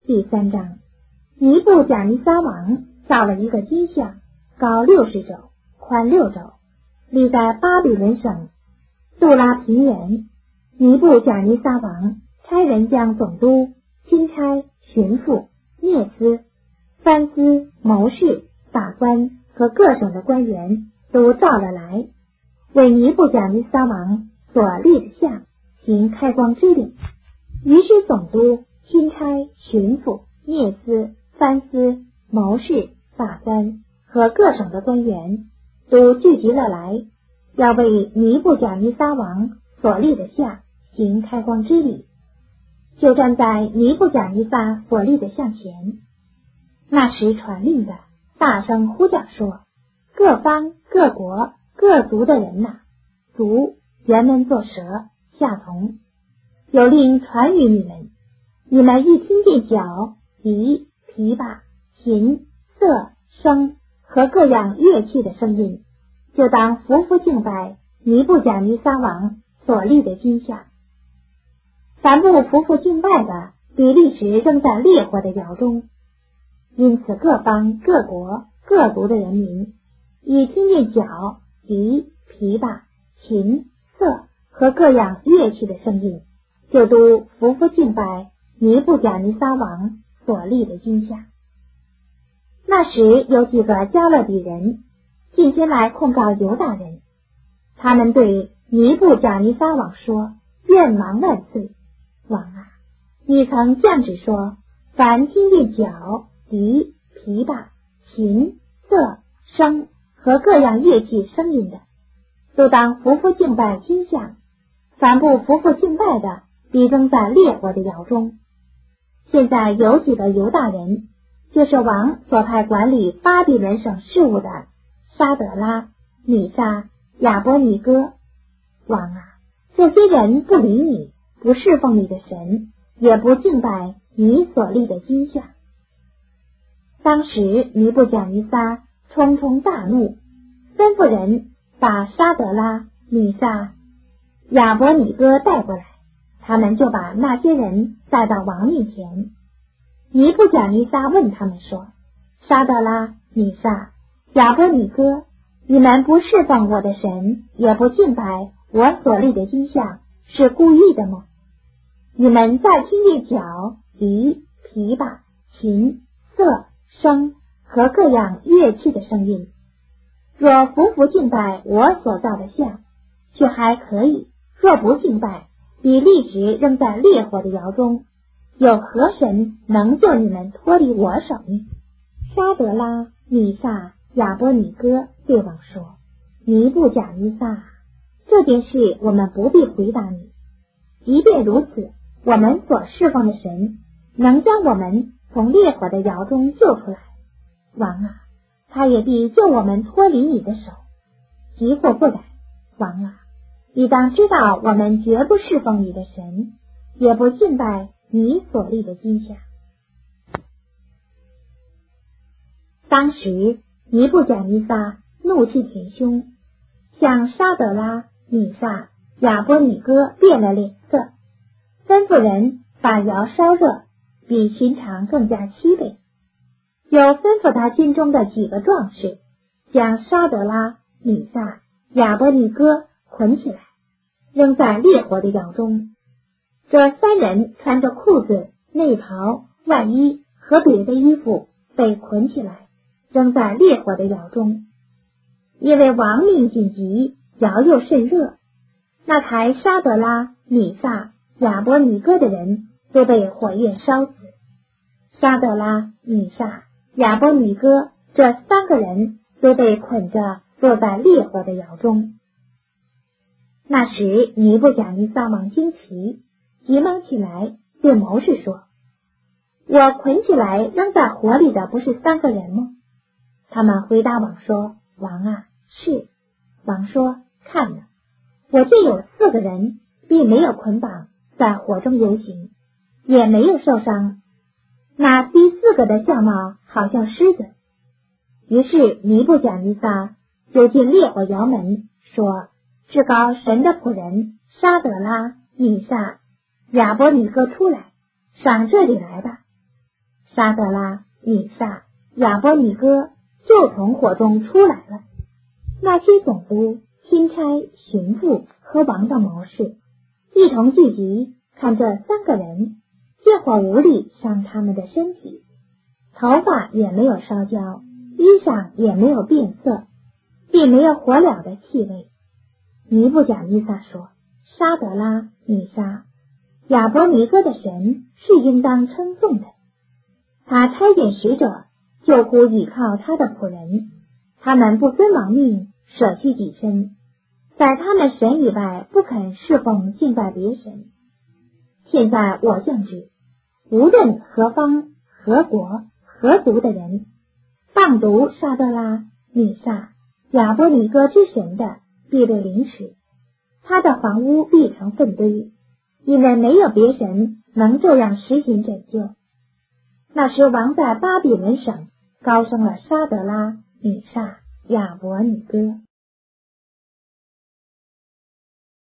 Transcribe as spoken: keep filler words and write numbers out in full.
第三章，尼布甲尼撒王造了一个金像，高六十肘，宽六肘，立在巴比伦省杜拉平原。尼布甲尼撒王差人将总督、钦差、巡抚、聂司、藩司、谋士、法官和各省的官员都召了来，为尼布甲尼撒王所立的像行开光之礼。于是总督、钦差、巡抚、聂司、藩司、谋士、法官和各省的官员都聚集了来，要为尼布甲尼撒王所立的像行开光之礼，就站在尼布甲尼撒所立的像前。那时传令的大声呼叫说：各方各国各族的人哪，族原文作蛇，下同，有令传于你们，你们一听见角、笛、琵琶、琴、瑟、笙和各样乐器的声音，就当匍匐敬拜尼布甲尼撒王所立的金像。凡不匍匐敬拜的，比利时扔在烈火的窑中。因此各方各国各族的人民一听见角、笛、琵琶、琴、瑟和各样乐器的声音，就都匍匐敬拜尼布甲尼撒王所立的金像。那时有几个加勒底人进前来控告犹大人，他们对尼布甲尼撒王说：愿王万岁！王啊，你曾降旨说，凡听见角、笛、琵琶、琴、瑟、笙和各样乐器声音的，都当匍匐敬拜金像；凡不匍匐敬拜的，必扔在烈火的窑中。现在有几个犹大人，就是王所派管理巴比伦省事务的沙得拉、米沙、亚伯尼哥。王啊，这些人不理你，不侍奉你的神，也不敬拜你所立的金像。当时尼布甲尼撒冲冲大怒，吩咐人把沙得拉、米沙、亚伯尼哥带过来，他们就把那些人带到王面前。尼布甲尼撒问他们说：沙得拉、米沙、亚伯尼哥，你们不侍奉我的神，也不敬拜我所立的金像，是故意的吗？你们再听见角、笛、琵琶、琴、瑟、笙和各样乐器的声音，若匍匐敬拜我所造的像，却还可以；若不敬拜，比立时扔在烈火的窑中，有何神能救你们脱离我手呢？沙得拉、米沙、亚伯尼哥对王说：尼布甲尼撒，这件事我们不必回答你。即便如此，我们所侍奉的神能将我们从烈火的窑中救出来。王啊，他也必救我们脱离你的手。即或不然，王啊，你当知道我们绝不侍奉你的神，也不敬拜你所立的金像。当时尼布甲尼撒怒气填胸，向沙得拉、米沙、亚伯尼哥变了脸色，吩咐人把窑烧热，比寻常更加七倍。又吩咐他军中的几个壮士，将沙得拉、米沙、亚伯尼哥捆起来，扔在烈火的窑中。这三人穿着裤子、内袍、外衣和别的衣服，被捆起来，扔在烈火的窑中。因为王命紧急，窑又甚热，那抬沙得拉、米沙、亚伯尼哥的人都被火焰烧死。沙得拉、米沙、亚伯尼哥这三个人都被捆着落在烈火的窑中。那时尼布甲尼撒王惊奇，急忙起来对谋士说：我捆起来扔在火里的不是三个人吗？他们回答王说：王啊，是。王说：看了，我见有四个人，并没有捆绑，在火中游行，也没有受伤。那第四个的相貌好像狮子。于是尼布甲尼撒就进烈火窑门，说：至高神的仆人沙得拉、米沙、亚伯尼哥出来，上这里来吧。 沙德拉、米煞、亚伯尼哥就从火中出来了。那些总督、钦差、巡抚和王的谋士一同聚集，看这三个人，烈火无力伤他们的身体，头发也没有烧焦，衣裳也没有变色，并没有火燎的气味。尼布甲尼撒说：沙德拉、米煞、亚伯尼哥的神是应当称颂的。他差遣使者救乎倚靠他的仆人，他们不遵王命，舍弃己身，在他们神以外不肯侍奉敬拜别神。现在我降旨，无论何方、何国、何族的人，谤读沙德拉、米煞、亚伯尼哥之神的，必被凌迟，他的房屋必成粪堆，因为没有别神能这样实行拯救。那时王在巴比伦省高升了沙德拉、米煞、亚伯尼哥。